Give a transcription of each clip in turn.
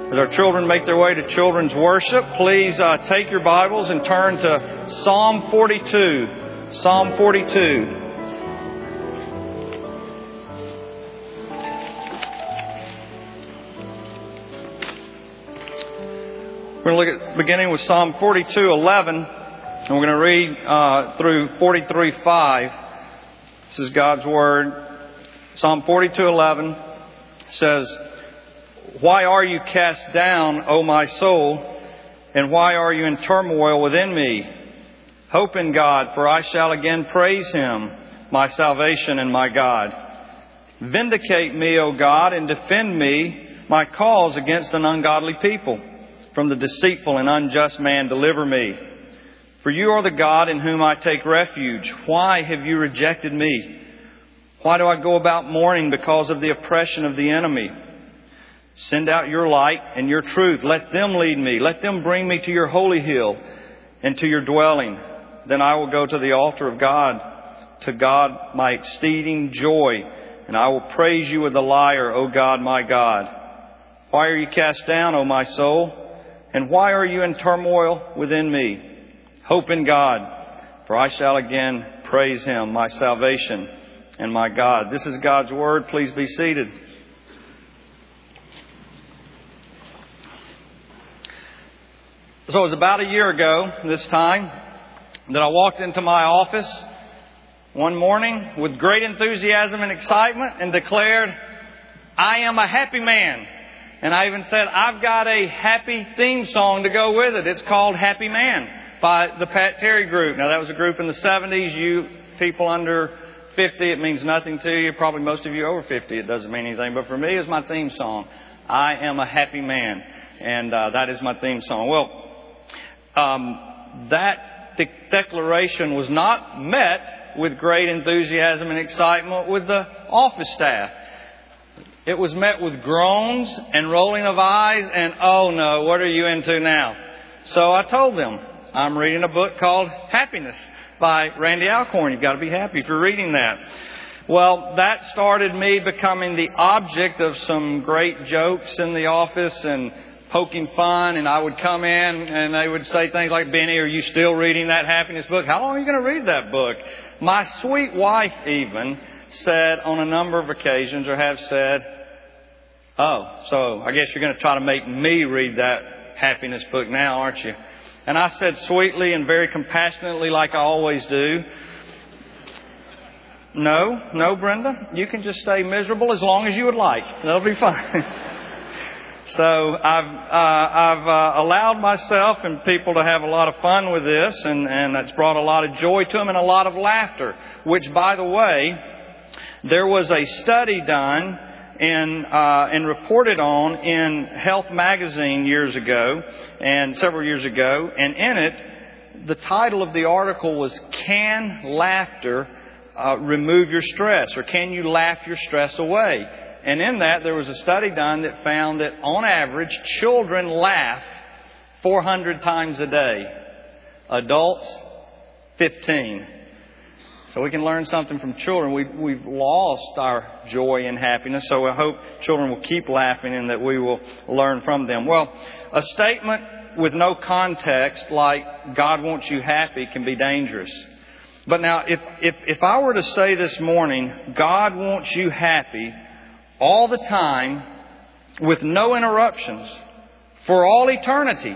As our children make their way to children's worship, please take your Bibles and turn to Psalm 42. Psalm 42. We're going to look at beginning with Psalm 42:11, and we're going to read through 43:5. This is God's Word. Psalm 42:11 says, "Why are you cast down, O my soul, and why are you in turmoil within me? Hope in God, for I shall again praise Him, my salvation and my God. Vindicate me, O God, and defend me, my cause against an ungodly people. From the deceitful and unjust man deliver me. For you are the God in whom I take refuge. Why have you rejected me? Why do I go about mourning because of the oppression of the enemy? Send out your light and your truth. Let them lead me. Let them bring me to your holy hill and to your dwelling. Then I will go to the altar of God, to God my exceeding joy, and I will praise you with the lyre, O God, my God. Why are you cast down, O my soul? And why are you in turmoil within me? Hope in God, for I shall again praise Him, my salvation and my God." This is God's Word. Please be seated. So it was about a year ago this time that I walked into my office one morning with great enthusiasm and excitement and declared, "I am a happy man." And I even said, "I've got a happy theme song to go with it. It's called Happy Man by the Pat Terry Group." Now, that was a group in the 70s. You people under 50, it means nothing to you. Probably most of you over 50, it doesn't mean anything. But for me, it's my theme song. I am a happy man. And that is my theme song. Well, that declaration was not met with great enthusiasm and excitement with the office staff. It was met with groans and rolling of eyes and, "Oh no, what are you into now?" So I told them, I'm reading a book called Happiness by Randy Alcorn. You've got to be happy if you're reading that. Well, that started me becoming the object of some great jokes in the office and poking fun. And I would come in and they would say things like, "Benny, are you still reading that happiness book? How long are you going to read that book?" My sweet wife even said on a number of occasions, or have said, "Oh, so I guess you're going to try to make me read that happiness book now, aren't you?" And I said sweetly and very compassionately, like I always do, No, Brenda, you can just stay miserable as long as you would like. That'll be fine." So I've allowed myself and people to have a lot of fun with this, and it's brought a lot of joy to them and a lot of laughter, which, by the way, there was a study done and reported on in Health Magazine several years ago. And in it, the title of the article was, "Can Laughter Remove Your Stress?" Or "Can you laugh your stress away?" And in that, there was a study done that found that on average, children laugh 400 times a day. Adults, 15. So we can learn something from children. We've lost our joy and happiness, so I hope children will keep laughing and that we will learn from them. Well, a statement with no context like "God wants you happy" can be dangerous. But now, if I were to say this morning, "God wants you happy all the time with no interruptions for all eternity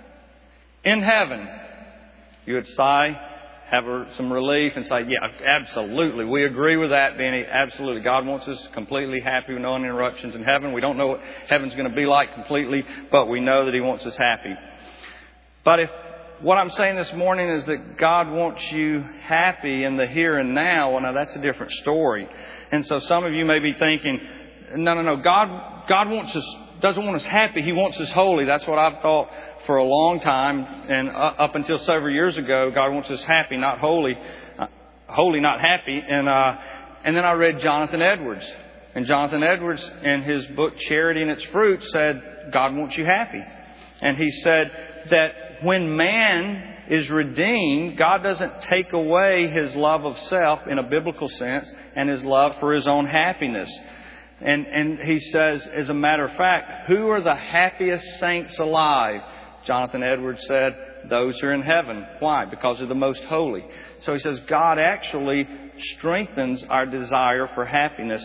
in heaven," you would sigh, have some relief and say, "Yeah, absolutely. We agree with that, Benny. Absolutely. God wants us completely happy with no interruptions in heaven. We don't know what heaven's going to be like completely, but we know that He wants us happy." But if what I'm saying this morning is that God wants you happy in the here and now, well, now that's a different story. And so some of you may be thinking, no. God doesn't want us happy. He wants us holy. That's what I've thought for a long time. And up until several years ago, God wants us happy, not holy. Holy, not happy. And then I read Jonathan Edwards. And Jonathan Edwards, in his book, Charity and Its Fruit, said, God wants you happy. And he said that when man is redeemed, God doesn't take away His love of self in a biblical sense and His love for His own happiness. And he says, as a matter of fact, who are the happiest saints alive? Jonathan Edwards said, those who are in heaven. Why? Because they're the most holy. So he says God actually strengthens our desire for happiness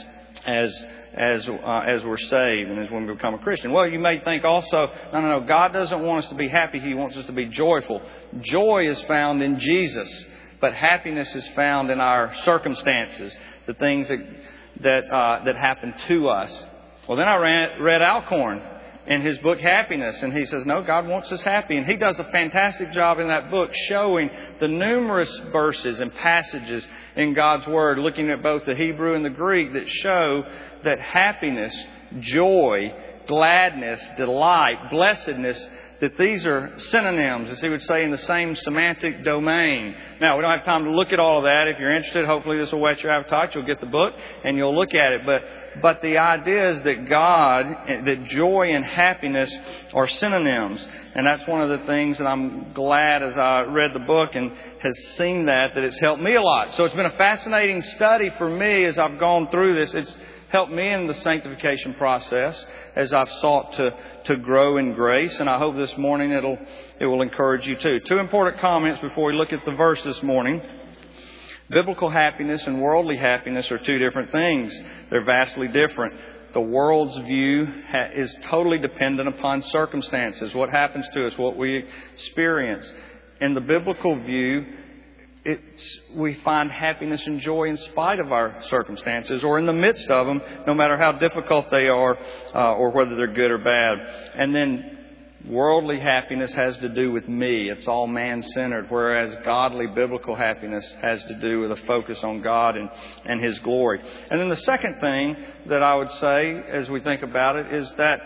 as we're saved and as when we become a Christian. Well, you may think also, no, God doesn't want us to be happy. He wants us to be joyful. Joy is found in Jesus, but happiness is found in our circumstances, the things that happen to us. Well, then I read Alcorn in his book Happiness, and he says, no, God wants us happy. And he does a fantastic job in that book showing the numerous verses and passages in God's Word, looking at both the Hebrew and the Greek, that show that happiness, joy, gladness, delight, blessedness, that these are synonyms, as he would say, in the same semantic domain. Now, we don't have time to look at all of that. If you're interested, hopefully this will whet your appetite. You'll get the book and you'll look at it. But the idea is that joy and happiness are synonyms. And that's one of the things that I'm glad as I read the book and has seen that it's helped me a lot. So it's been a fascinating study for me as I've gone through this. It's helped me in the sanctification process as I've sought to grow in grace. And I hope this morning it will encourage you too. Two important comments before we look at the verse this morning. Biblical happiness and worldly happiness are two different things. They're vastly different. The world's view is totally dependent upon circumstances, what happens to us, what we experience. In the biblical view, we find happiness and joy in spite of our circumstances or in the midst of them, no matter how difficult they are or whether they're good or bad. And then worldly happiness has to do with me. It's all man-centered, whereas godly biblical happiness has to do with a focus on God and His glory. And then the second thing that I would say as we think about it is that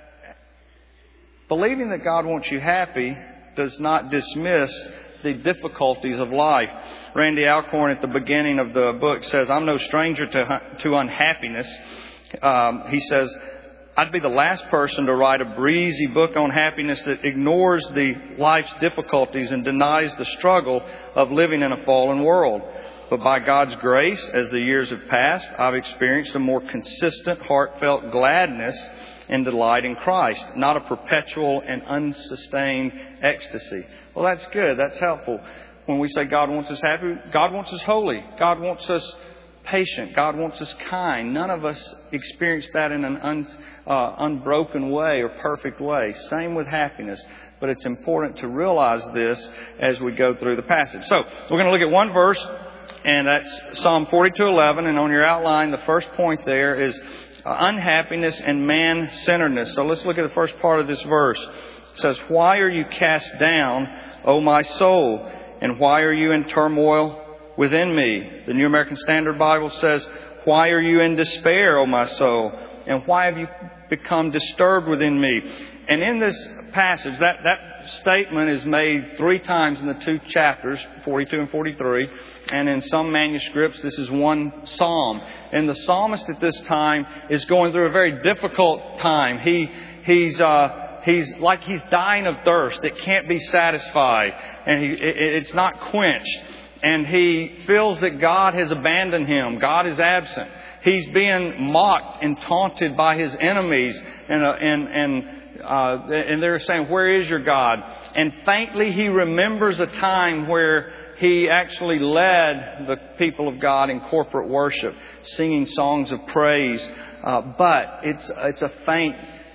believing that God wants you happy does not dismiss the difficulties of life. Randy Alcorn at the beginning of the book says, I'm no stranger to unhappiness. He says, I'd be the last person to write a breezy book on happiness that ignores the life's difficulties and denies the struggle of living in a fallen world. But by God's grace, as the years have passed, I've experienced a more consistent, heartfelt gladness and delight in Christ, not a perpetual and unsustained ecstasy. Well, that's good. That's helpful. When we say God wants us happy, God wants us holy. God wants us patient. God wants us kind. None of us experience that in an unbroken way or perfect way. Same with happiness. But it's important to realize this as we go through the passage. So we're going to look at one verse, and that's Psalm 42:11. And on your outline, the first point there is unhappiness and man-centeredness. So let's look at the first part of this verse. It says, why are you cast down, O my soul? And why are you in turmoil within me? The New American Standard Bible says, why are you in despair, O my soul? And why have you become disturbed within me? And in this passage, that statement is made 3 times in the 2 chapters, 42 and 43. And in some manuscripts, this is one psalm. And the psalmist at this time is going through a very difficult time. He's like he's dying of thirst. It can't be satisfied. And it's not quenched. And he feels that God has abandoned him. God is absent. He's being mocked and taunted by his enemies. And they're saying, where is your God? And faintly he remembers a time where he actually led the people of God in corporate worship, singing songs of praise. But it's a faint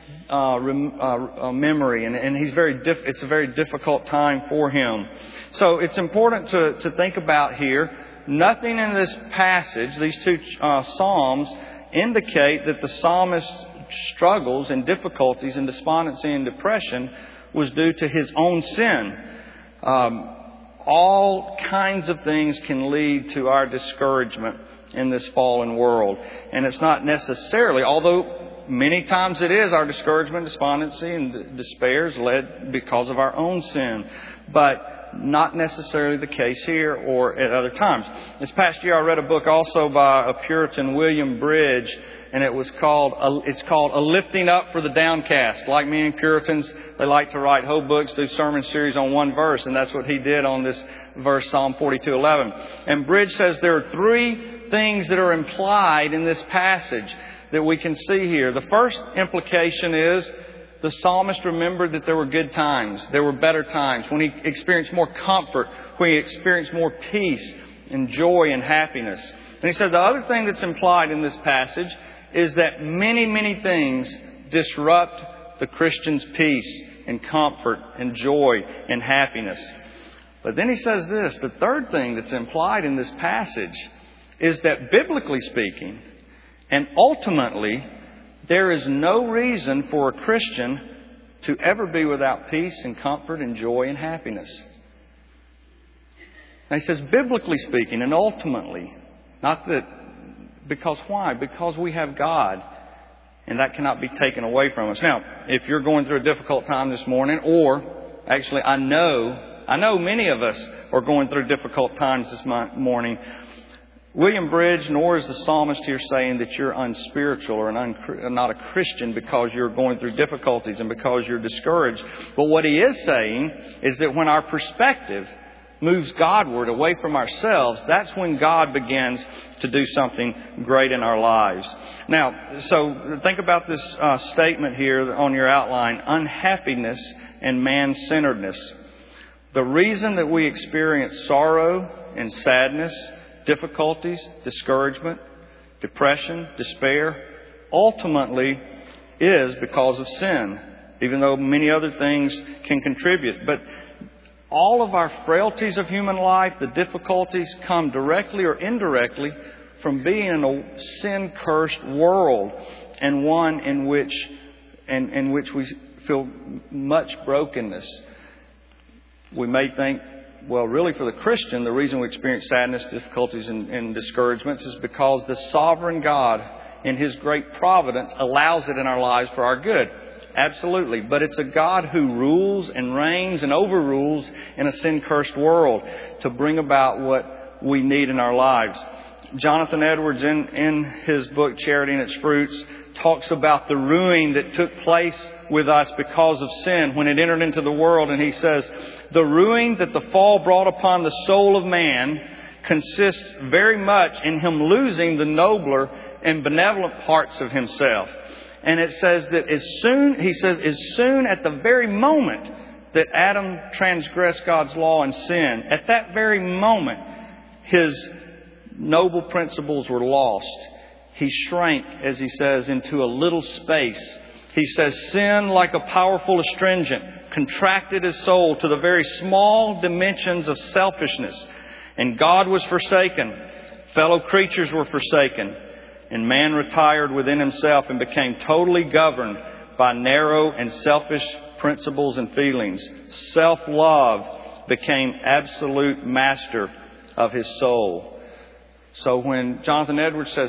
memory, and it's a very difficult time for him. So it's important to think about here. Nothing in this passage, these 2 psalms, indicate that the psalmist's struggles and difficulties and despondency and depression was due to his own sin. All kinds of things can lead to our discouragement in this fallen world. And it's not necessarily, although many times it is, our discouragement, despondency, and despair is led because of our own sin. But not necessarily the case here or at other times. This past year I read a book also by a Puritan, William Bridge, and it's called A Lifting Up for the Downcast. Like many Puritans, they like to write whole books, do sermon series on one verse, and that's what he did on this verse, Psalm 42:11. And Bridge says there are 3 things that are implied in this passage. that we can see here. The first implication is the psalmist remembered that there were good times. There were better times when he experienced more comfort, when he experienced more peace and joy and happiness. And he said the other thing that's implied in this passage is that many, many things disrupt the Christian's peace and comfort and joy and happiness. But then he says this, the third thing that's implied in this passage is that biblically speaking, and ultimately, there is no reason for a Christian to ever be without peace and comfort and joy and happiness. And he says, biblically speaking, and ultimately, not that, because why? Because we have God, and that cannot be taken away from us. Now, if you're going through a difficult time this morning, or actually I know many of us are going through difficult times this morning. William Bridge, nor is the psalmist here saying that you're unspiritual or not a Christian because you're going through difficulties and because you're discouraged. But what he is saying is that when our perspective moves Godward, away from ourselves, that's when God begins to do something great in our lives. Now, so think about this statement here on your outline, unhappiness and man-centeredness. The reason that we experience sorrow and sadness, difficulties, discouragement, depression, despair, ultimately is because of sin, even though many other things can contribute. But all of our frailties of human life, the difficulties, come directly or indirectly from being in a sin-cursed world, and one in which we feel much brokenness. We may think, well, really for the Christian, the reason we experience sadness, difficulties, and discouragements is because the sovereign God, in His great providence, allows it in our lives for our good. Absolutely. But it's a God who rules and reigns and overrules in a sin-cursed world to bring about what we need in our lives. Jonathan Edwards, in his book, Charity and Its Fruits, talks about the ruin that took place with us because of sin when it entered into the world. And he says, the ruin that the fall brought upon the soul of man consists very much in him losing the nobler and benevolent parts of himself. And it says that as soon at the very moment that Adam transgressed God's law and sin, at that very moment, his noble principles were lost. He shrank, as he says, into a little space. He says, sin, like a powerful astringent, contracted his soul to the very small dimensions of selfishness. And God was forsaken. Fellow creatures were forsaken. And man retired within himself and became totally governed by narrow and selfish principles and feelings. Self-love became absolute master of his soul. So when Jonathan Edwards says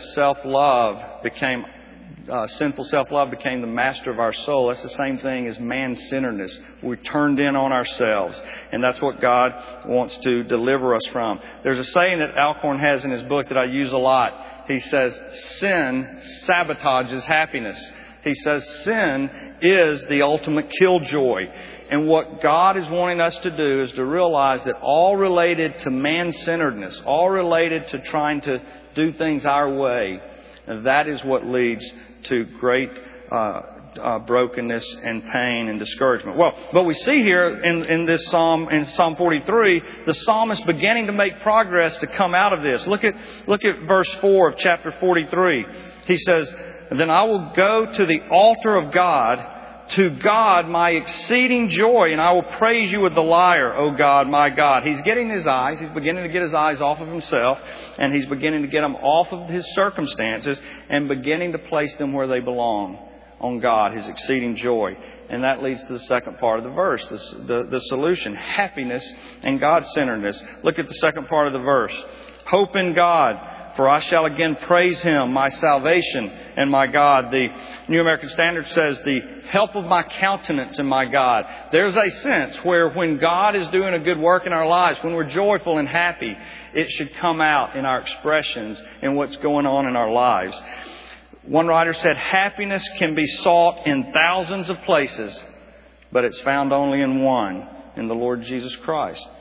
sinful self-love became the master of our soul, that's the same thing as man-centeredness. We turned in on ourselves. And that's what God wants to deliver us from. There's a saying that Alcorn has in his book that I use a lot. He says, sin sabotages happiness. He says sin is the ultimate killjoy. And what God is wanting us to do is to realize that all related to man-centeredness, all related to trying to do things our way, that is what leads to great brokenness and pain and discouragement. Well, but we see here in this psalm, in Psalm 43, the psalmist beginning to make progress to come out of this. Look at verse 4 of chapter 43. He says, then I will go to the altar of God, to God my exceeding joy, and I will praise you with the lyre, O God, my God. He's beginning to get his eyes off of himself, and he's beginning to get them off of his circumstances and beginning to place them where they belong, on God, his exceeding joy. And that leads to the second part of the verse, the solution, happiness and God-centeredness. Look at the second part of the verse. Hope in God, for I shall again praise Him, my salvation and my God. The New American Standard says, the help of my countenance and my God. There's a sense where when God is doing a good work in our lives, when we're joyful and happy, it should come out in our expressions and what's going on in our lives. One writer said, happiness can be sought in thousands of places, but it's found only in one, in the Lord Jesus Christ.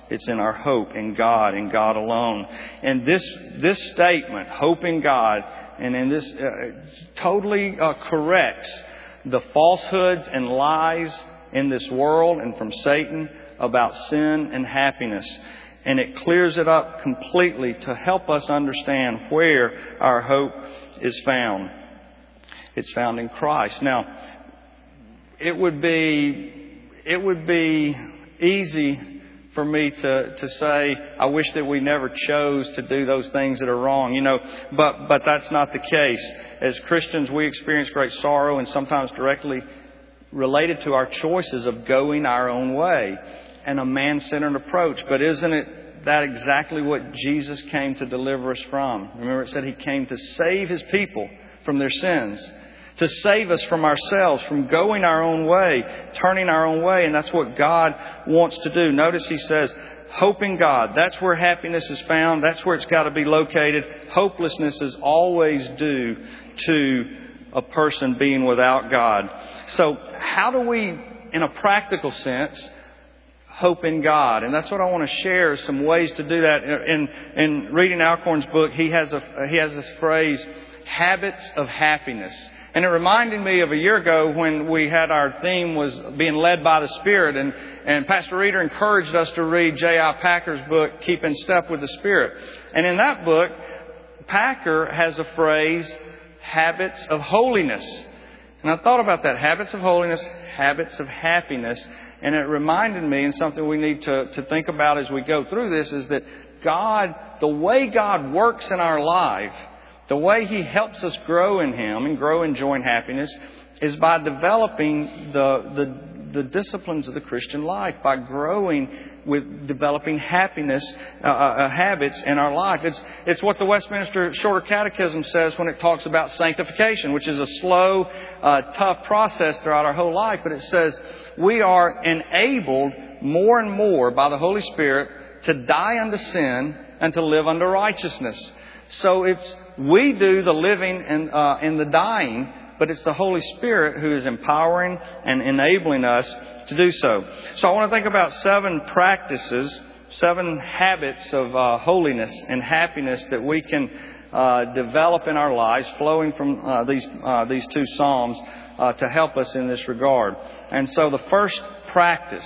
It's in our hope in God and God alone. And this statement, hope in God, and in this totally corrects the falsehoods and lies in this world and from Satan about sin and happiness. And it clears it up completely to help us understand where our hope is found. It's found in Christ. Now, it would be easy for me to say, I wish that we never chose to do those things that are wrong, but that's not the case. As Christians, we experience great sorrow and sometimes directly related to our choices of going our own way and a man-centered approach. But isn't it that exactly what Jesus came to deliver us from? Remember, it said He came to save His people from their sins, to save us from ourselves, from going our own way, turning our own way. And that's what God wants to do. Notice He says, hope in God. That's where happiness is found. That's where it's got to be located. Hopelessness is always due to a person being without God. So how do we, in a practical sense, hope in God? And that's what I want to share, some ways to do that. In reading Alcorn's book, he has this phrase, habits of happiness. And it reminded me of a year ago when we had our theme was being led by the Spirit. And Pastor Reeder encouraged us to read J.I. Packer's book, Keep in Step with the Spirit. And in that book, Packer has a phrase, habits of holiness. And I thought about that, habits of holiness, habits of happiness. And it reminded me, and something we need to think about as we go through this, is that God, the way God works in our life, the way He helps us grow in Him and grow in joy and happiness is by developing the disciplines of the Christian life, by growing with developing happiness, habits in our life. It's what the Westminster Shorter Catechism says when it talks about sanctification, which is a slow, tough process throughout our whole life. But it says we are enabled more and more by the Holy Spirit to die unto sin and to live unto righteousness. So we do the living and the dying, but it's the Holy Spirit who is empowering and enabling us to do so. So I want to think about 7 practices, 7 habits of holiness and happiness that we can develop in our lives, flowing from these 2 Psalms to help us in this regard. And so the first practice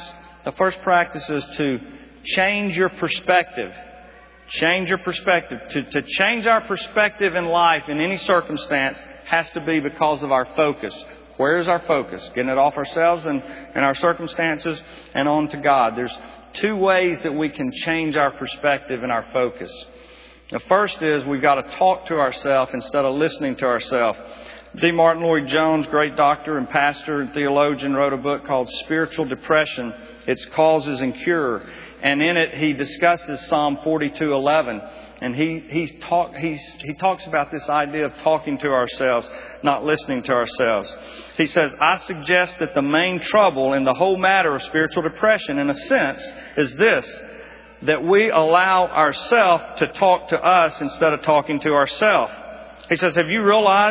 is to change your perspective. Change your perspective. To change our perspective in life in any circumstance has to be because of our focus. Where is our focus? Getting it off ourselves and our circumstances and on to God. There's 2 ways that we can change our perspective and our focus. The first is we've got to talk to ourselves instead of listening to ourselves. D. Martin Lloyd-Jones, great doctor and pastor and theologian, wrote a book called Spiritual Depression, Its Causes and Cure. And in it, he discusses Psalm 42:11, and he talks about this idea of talking to ourselves, not listening to ourselves. He says, I suggest that the main trouble in the whole matter of spiritual depression, in a sense, is this, that we allow ourselves to talk to us instead of talking to ourselves. He says, have you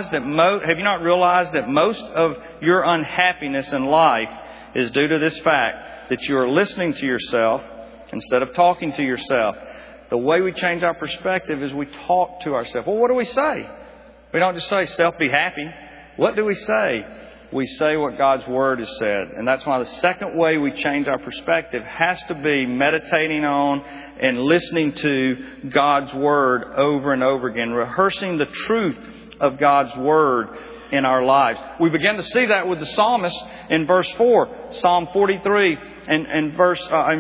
not realized that most of your unhappiness in life is due to this fact, that you are listening to yourself instead of talking to yourself? The way we change our perspective is we talk to ourselves. Well, what do we say? We don't just say, self, be happy. What do we say? We say what God's Word has said. And that's why the second way we change our perspective has to be meditating on and listening to God's Word over and over again, rehearsing the truth of God's Word in our lives. We begin to see that with the psalmist in verse 4, Psalm 43 and verse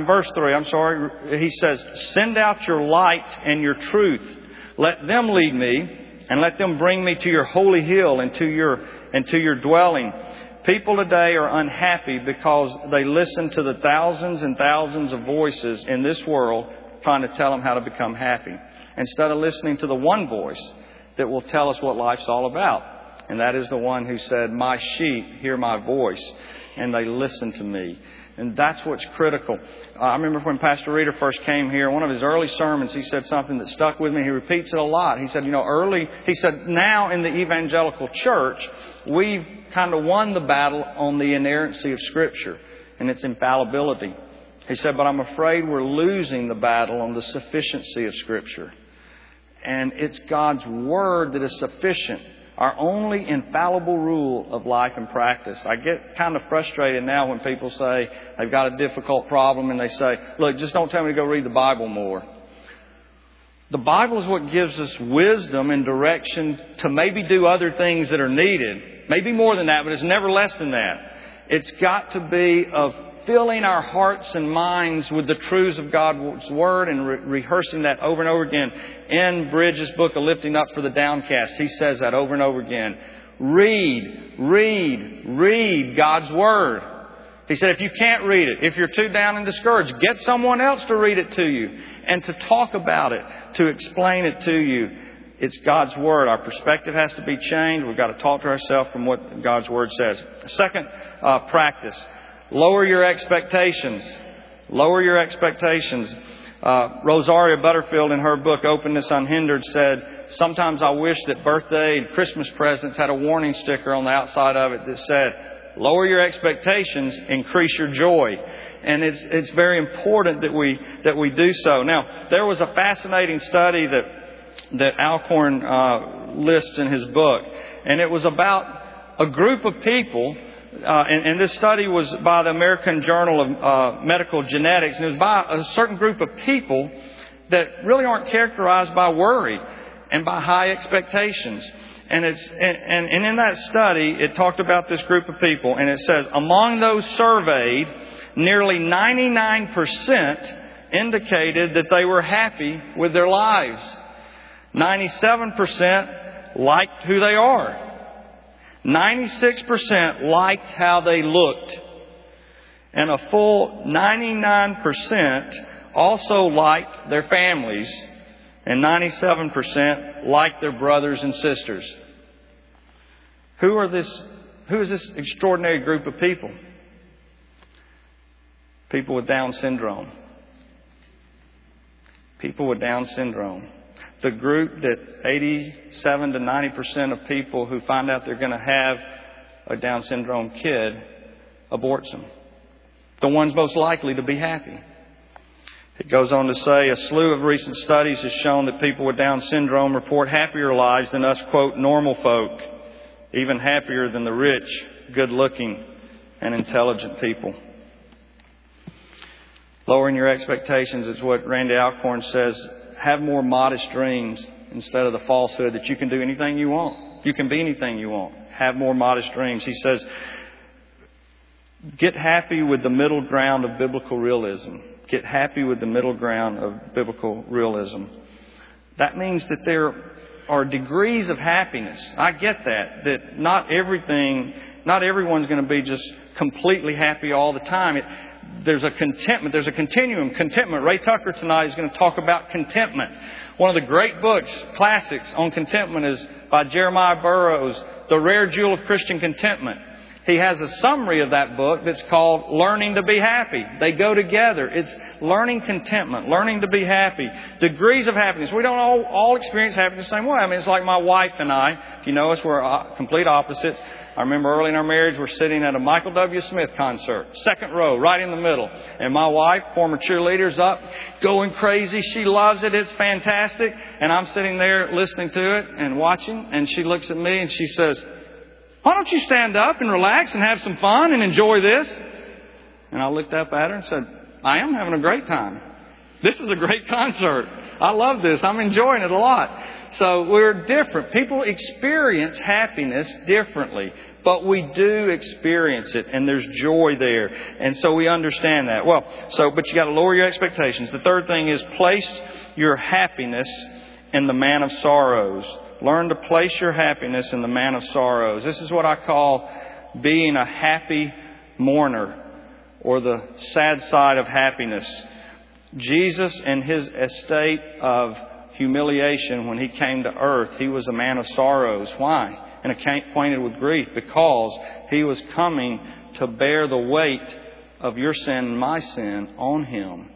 3. He says, send out your light and your truth. Let them lead me and let them bring me to your holy hill and to your dwelling. People today are unhappy because they listen to the thousands and thousands of voices in this world trying to tell them how to become happy, instead of listening to the one voice that will tell us what life's all about. And that is the one who said, my sheep hear my voice and they listen to me. And that's what's critical. I remember when Pastor Reeder first came here, one of his early sermons, he said something that stuck with me. He repeats it a lot. He said, now in the evangelical church, we've kind of won the battle on the inerrancy of Scripture and its infallibility. He said, but I'm afraid we're losing the battle on the sufficiency of Scripture. And it's God's Word that is sufficient, our only infallible rule of life and practice. I get kind of frustrated now when people say they've got a difficult problem and they say, look, just don't tell me to go read the Bible more. The Bible is what gives us wisdom and direction to maybe do other things that are needed. Maybe more than that, but it's never less than that. It's got to be of filling our hearts and minds with the truths of God's Word and rehearsing that over and over again. In Bridges' book, A Lifting Up for the Downcast, he says that over and over again. Read God's Word. He said, if you can't read it, if you're too down and discouraged, get someone else to read it to you and to talk about it, to explain it to you. It's God's Word. Our perspective has to be changed. We've got to talk to ourselves from what God's Word says. Second, practice. Lower your expectations. Lower your expectations. Rosaria Butterfield, in her book, Openness Unhindered, said, sometimes I wish that birthday and Christmas presents had a warning sticker on the outside of it that said, lower your expectations, increase your joy. And it's very important that we do so. Now, there was a fascinating study that Alcorn lists in his book, and it was about a group of people. And this study was by the American Journal of Medical Genetics, and it was by a certain group of people that really aren't characterized by worry and by high expectations. And in that study, it talked about this group of people, and it says, among those surveyed, nearly 99% indicated that they were happy with their lives. 97% liked who they are. 96% liked how they looked. And a full 99% also liked their families. And 97% liked their brothers and sisters. Who is this extraordinary group of people? People with Down syndrome. People with Down syndrome. The group that 87 to 90% of people who find out they're going to have a Down syndrome kid aborts them. The ones most likely to be happy. It goes on to say, a slew of recent studies has shown that people with Down syndrome report happier lives than us, quote, normal folk. Even happier than the rich, good-looking, and intelligent people. Lowering your expectations is what Randy Alcorn says. Have more modest dreams instead of the falsehood that you can do anything you want. You can be anything you want. Have more modest dreams. He says, get happy with the middle ground of biblical realism. Get happy with the middle ground of biblical realism. That means that there are degrees of happiness. I get that not everyone's going to be just completely happy all the time. There's a contentment. There's a continuum. Contentment. Ray Tucker tonight is going to talk about contentment. One of the great books, classics on contentment, is by Jeremiah Burroughs, The Rare Jewel of Christian Contentment. He has a summary of that book that's called Learning to be Happy. They go together. It's learning contentment, learning to be happy. Degrees of happiness. We don't all experience happiness the same way. I mean, it's like my wife and I. If you know us, we're complete opposites. I remember early in our marriage, we're sitting at a Michael W. Smith concert, second row, right in the middle. And my wife, former cheerleader, is up, going crazy. She loves it. It's fantastic. And I'm sitting there listening to it and watching. And she looks at me and she says, why don't you stand up and relax and have some fun and enjoy this? And I looked up at her and said, I am having a great time. This is a great concert. I love this. I'm enjoying it a lot. So we're different. People experience happiness differently, but we do experience it, and there's joy there. And so we understand that. But you got to lower your expectations. The third thing is place your happiness in the man of sorrows. Learn to place your happiness in the man of sorrows. This is what I call being a happy mourner, or the sad side of happiness. Jesus, in His estate of humiliation when He came to earth, He was a man of sorrows. Why? And acquainted with grief, because He was coming to bear the weight of your sin and my sin on Him.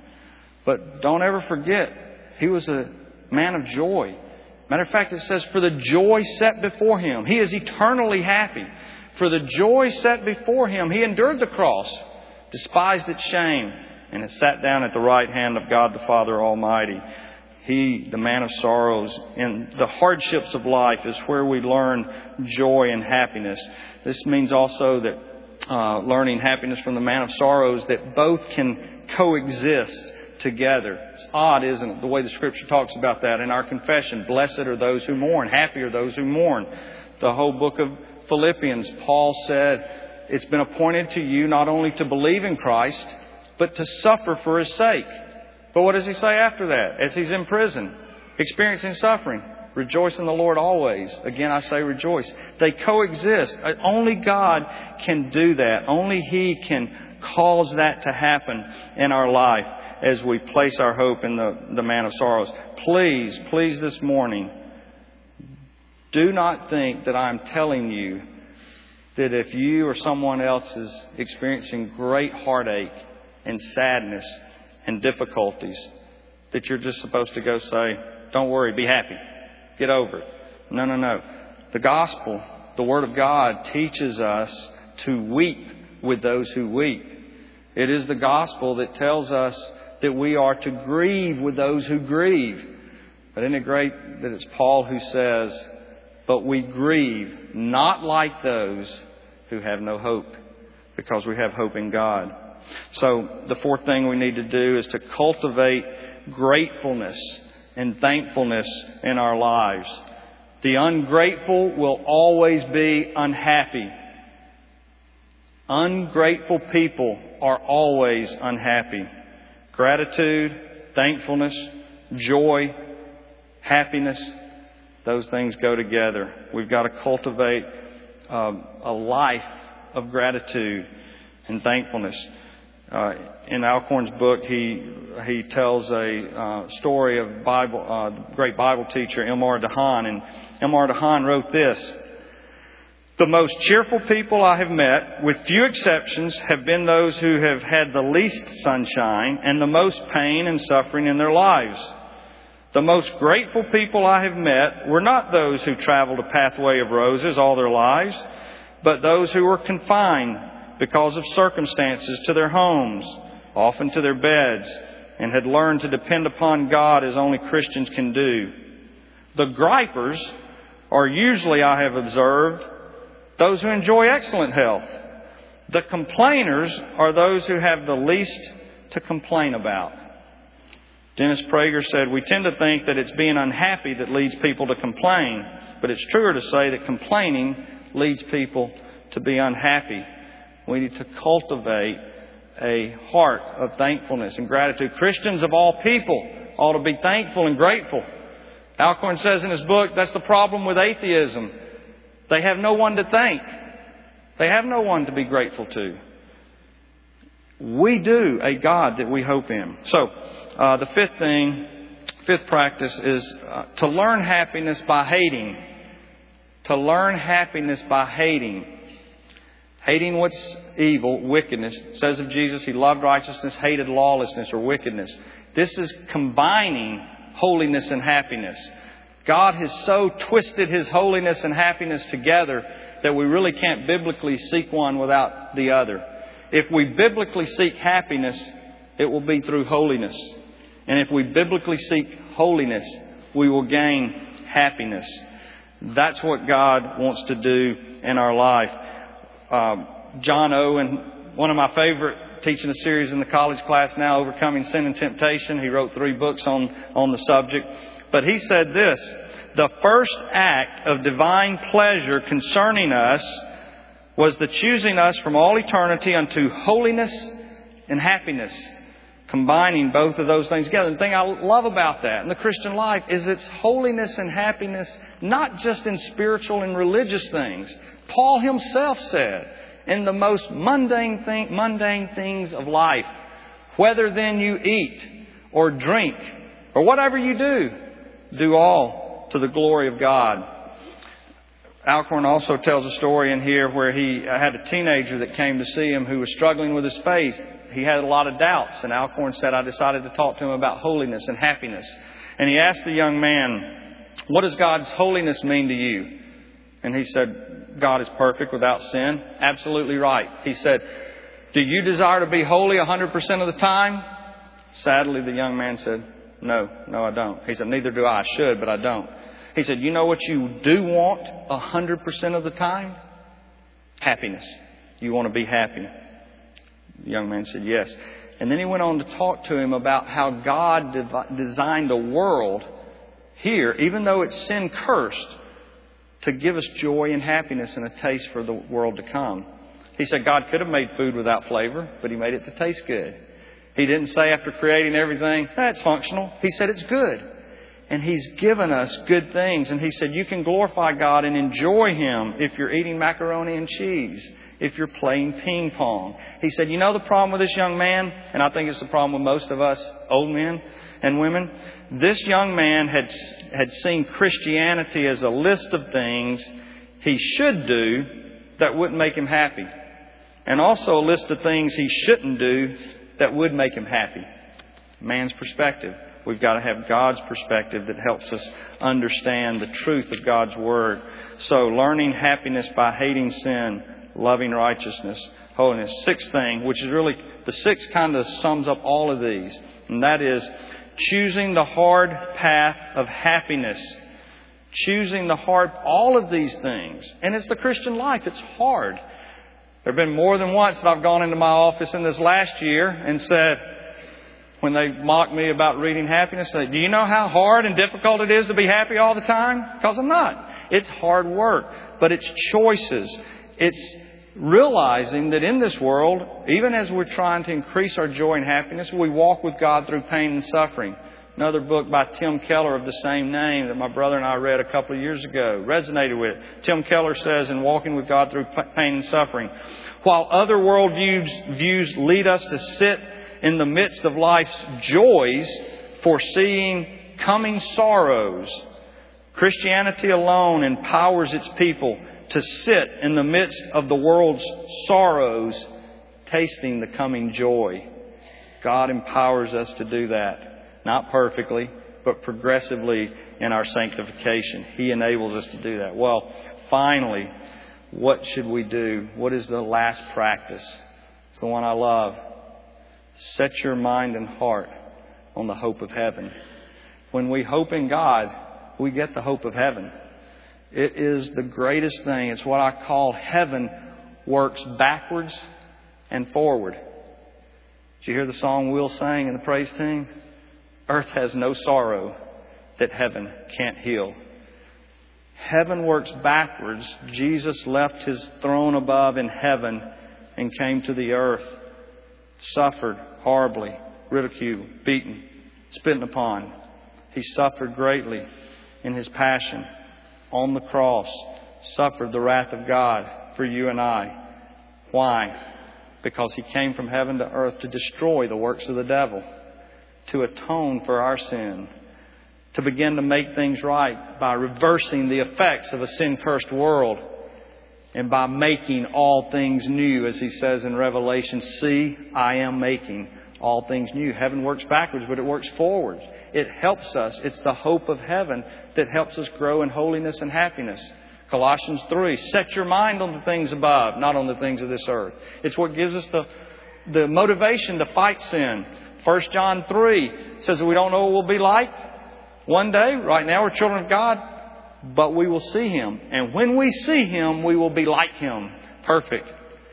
But don't ever forget, He was a man of joy. Matter of fact, it says, for the joy set before Him. He is eternally happy. For the joy set before Him, He endured the cross, despised its shame, and has sat down at the right hand of God the Father Almighty. He, the man of sorrows, in the hardships of life is where we learn joy and happiness. This means also that learning happiness from the man of sorrows, that both can coexist together. It's odd, isn't it, the way the Scripture talks about that in our confession. Blessed are those who mourn. Happy are those who mourn. The whole book of Philippians, Paul said, it's been appointed to you not only to believe in Christ, but to suffer for His sake. But what does he say after that? As he's in prison, experiencing suffering, rejoice in the Lord always. Again, I say rejoice. They coexist. Only God can do that. Only He can cause that to happen in our life as we place our hope in the man of sorrows. Please this morning, do not think that I'm telling you that if you or someone else is experiencing great heartache and sadness and difficulties, that you're just supposed to go say, don't worry, be happy, get over it. No. The gospel, the Word of God, teaches us to weep with those who weep. It is the gospel that tells us that we are to grieve with those who grieve. But isn't it great that it's Paul who says, but we grieve not like those who have no hope, because we have hope in God. So the fourth thing we need to do is to cultivate gratefulness and thankfulness in our lives. The ungrateful will always be unhappy. Ungrateful people are always unhappy. Gratitude, thankfulness, joy, happiness, those things go together. We've got to cultivate a life of gratitude and thankfulness. In Alcorn's book, he tells a story of great Bible teacher Elmar DeHaan. And Elmar DeHaan wrote this: the most cheerful people I have met, with few exceptions, have been those who have had the least sunshine and the most pain and suffering in their lives. The most grateful people I have met were not those who traveled a pathway of roses all their lives, but those who were confined because of circumstances to their homes, often to their beds, and had learned to depend upon God as only Christians can do. The gripers are usually, I have observed, those who enjoy excellent health. The complainers are those who have the least to complain about. Dennis Prager said, we tend to think that it's being unhappy that leads people to complain, but it's truer to say that complaining leads people to be unhappy. We need to cultivate a heart of thankfulness and gratitude. Christians of all people ought to be thankful and grateful. Alcorn says in his book, that's the problem with atheism. They have no one to thank. They have no one to be grateful to. We do a God that we hope in. So, the fifth practice is to learn happiness by hating. To learn happiness by hating. Hating what's evil, wickedness. It says of Jesus, He loved righteousness, hated lawlessness or wickedness. This is combining holiness and happiness. God has so twisted His holiness and happiness together that we really can't biblically seek one without the other. If we biblically seek happiness, it will be through holiness. And if we biblically seek holiness, we will gain happiness. That's what God wants to do in our life. John Owen, one of my favorite, teaching a series in the college class now, Overcoming Sin and Temptation. He wrote 3 books on the subject. But he said this: the first act of divine pleasure concerning us was the choosing us from all eternity unto holiness and happiness, combining both of those things together. The thing I love about that in the Christian life is it's holiness and happiness, not just in spiritual and religious things. Paul himself said, in the most mundane things of life, whether then you eat or drink or whatever you do all to the glory of God. Alcorn also tells a story in here where he had a teenager that came to see him who was struggling with his faith. He had a lot of doubts, and Alcorn said, I decided to talk to him about holiness and happiness. And he asked the young man, what does God's holiness mean to you? And he said, God is perfect without sin. Absolutely right. He said, Do you desire to be holy 100% of the time? Sadly, the young man said, no, I don't. He said, neither do I. I should, but I don't. He said, you know what you do want 100% of the time? Happiness. You want to be happy. The young man said, yes. And then he went on to talk to him about how God designed a world here, even though it's sin cursed, to give us joy and happiness and a taste for the world to come. He said God could have made food without flavor, but He made it to taste good. He didn't say after creating everything, it's functional. He said it's good. And He's given us good things. And He said you can glorify God and enjoy Him if you're eating macaroni and cheese, if you're playing ping pong. He said, you know the problem with this young man? And I think it's the problem with most of us old men and women. This young man had seen Christianity as a list of things he should do that wouldn't make him happy. And also a list of things he shouldn't do that would make him happy. Man's perspective. We've got to have God's perspective that helps us understand the truth of God's Word. So learning happiness by hating sin, loving righteousness, holiness. Sixth thing, which is really, the sixth kind of sums up all of these. And that is choosing the hard path of happiness. Choosing the hard, all of these things. And it's the Christian life. It's hard. There have been more than once that I've gone into my office in this last year and said, when they mock me about reading happiness, say, do you know how hard and difficult it is to be happy all the time? Because I'm not. It's hard work, but it's choices. It's realizing that in this world, even as we're trying to increase our joy and happiness, we walk with God through pain and suffering. Another book by Tim Keller of the same name that my brother and I read a couple of years ago resonated with. Tim Keller says in Walking with God Through Pain and Suffering, while other worldviews lead us to sit in the midst of life's joys, foreseeing coming sorrows, Christianity alone empowers its people to sit in the midst of the world's sorrows, tasting the coming joy. God empowers us to do that. Not perfectly, but progressively in our sanctification. He enables us to do that. Well, finally, what should we do? What is the last practice? It's the one I love. Set your mind and heart on the hope of heaven. When we hope in God, we get the hope of heaven. It is the greatest thing. It's what I call heaven works backwards and forward. Did you hear the song Will sang in the praise team? Earth has no sorrow that heaven can't heal. Heaven works backwards. Jesus left His throne above in heaven and came to the earth. Suffered horribly, ridiculed, beaten, spitting upon. He suffered greatly in His passion on the cross. Suffered the wrath of God for you and I. Why? Because He came from heaven to earth to destroy the works of the devil, to atone for our sin, to begin to make things right by reversing the effects of a sin-cursed world, and by making all things new, as He says in Revelation, see, I am making all things new. Heaven works backwards, but it works forwards. It helps us. It's the hope of heaven that helps us grow in holiness and happiness. Colossians 3, set your mind on the things above, not on the things of this earth. It's what gives us the motivation to fight sin. 1 John 3 says that we don't know what we'll be like one day. Right now we're children of God, but we will see Him. And when we see Him, we will be like Him. Perfect.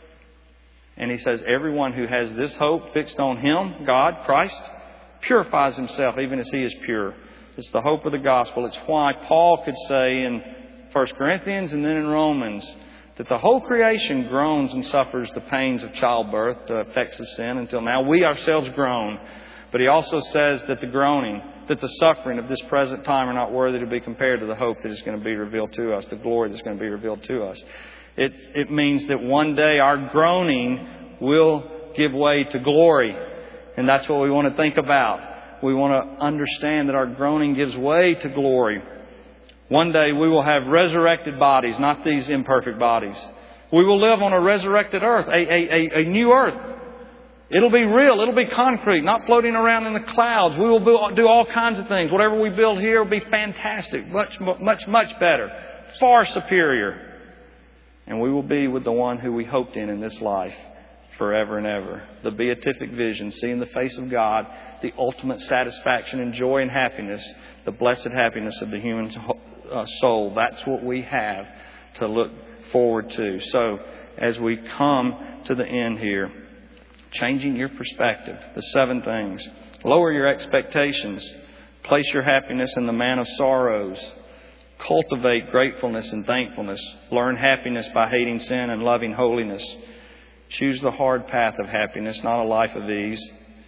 And he says everyone who has this hope fixed on Him, God, Christ, purifies himself even as He is pure. It's the hope of the gospel. It's why Paul could say in 1 Corinthians and then in Romans that the whole creation groans and suffers the pains of childbirth, the effects of sin, until now we ourselves groan. But he also says that the groaning, that the suffering of this present time are not worthy to be compared to the hope that is going to be revealed to us, the glory that's going to be revealed to us. It means that one day our groaning will give way to glory. And that's what we want to think about. We want to understand that our groaning gives way to glory. One day we will have resurrected bodies, not these imperfect bodies. We will live on a resurrected earth, a new earth. It'll be real. It'll be concrete, not floating around in the clouds. We will do all kinds of things. Whatever we build here will be fantastic, much better, far superior. And we will be with the one who we hoped in this life forever and ever. The beatific vision, seeing the face of God, the ultimate satisfaction and joy and happiness, the blessed happiness of the human soul. That's what we have to look forward to. So, as we come to the end here, changing your perspective, the 7 things. Lower your expectations. Place your happiness in the man of sorrows. Cultivate gratefulness and thankfulness. Learn happiness by hating sin and loving holiness. Choose the hard path of happiness, not a life of ease.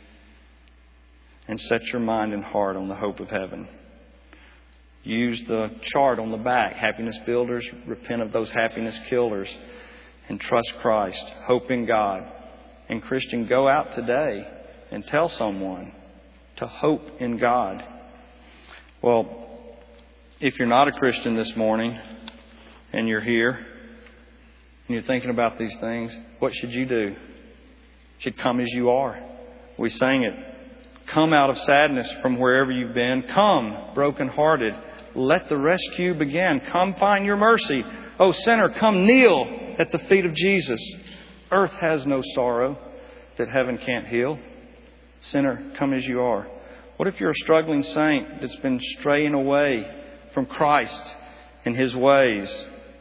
And set your mind and heart on the hope of heaven. Use the chart on the back. Happiness builders, repent of those happiness killers, and trust Christ. Hope in God. And Christian, go out today and tell someone to hope in God. Well, if you're not a Christian this morning and you're here and you're thinking about these things, what should you do? You should come as you are. We sang it. Come out of sadness from wherever you've been. Come, brokenhearted. Let the rescue begin. Come find your mercy. Oh, sinner, come kneel at the feet of Jesus. Earth has no sorrow that heaven can't heal. Sinner, come as you are. What if you're a struggling saint that's been straying away from Christ and His ways?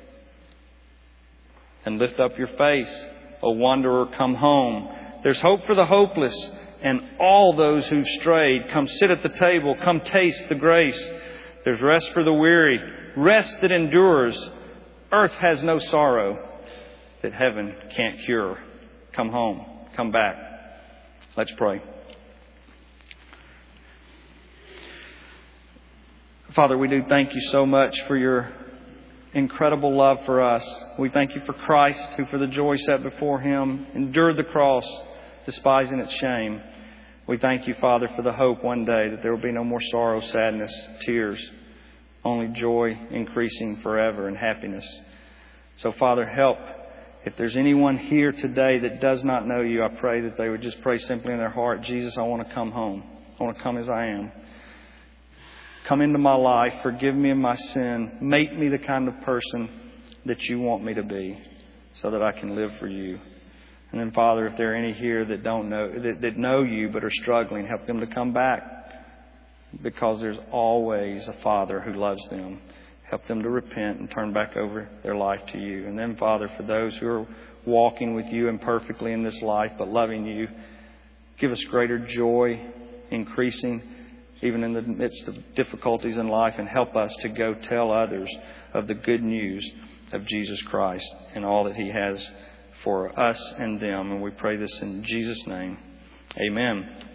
And lift up your face. O wanderer, come home. There's hope for the hopeless and all those who've strayed. Come sit at the table. Come taste the grace. There's rest for the weary. Rest that endures. Earth has no sorrow that heaven can't cure. Come home. Come back. Let's pray. Father, we do thank you so much for your incredible love for us. We thank you for Christ, who for the joy set before Him endured the cross, despising its shame. We thank you, Father, for the hope one day that there will be no more sorrow, sadness, tears, only joy increasing forever and happiness. So, Father, help. If there's anyone here today that does not know you, I pray that they would just pray simply in their heart, Jesus, I want to come home. I want to come as I am. Come into my life. Forgive me of my sin. Make me the kind of person that you want me to be so that I can live for you. And then, Father, if there are any here that don't know, that know you but are struggling, help them to come back, because there's always a Father who loves them. Help them to repent and turn back over their life to you. And then, Father, for those who are walking with you imperfectly in this life but loving you, give us greater joy, increasing even in the midst of difficulties in life, and help us to go tell others of the good news of Jesus Christ and all that He has for us and them. And we pray this in Jesus' name. Amen.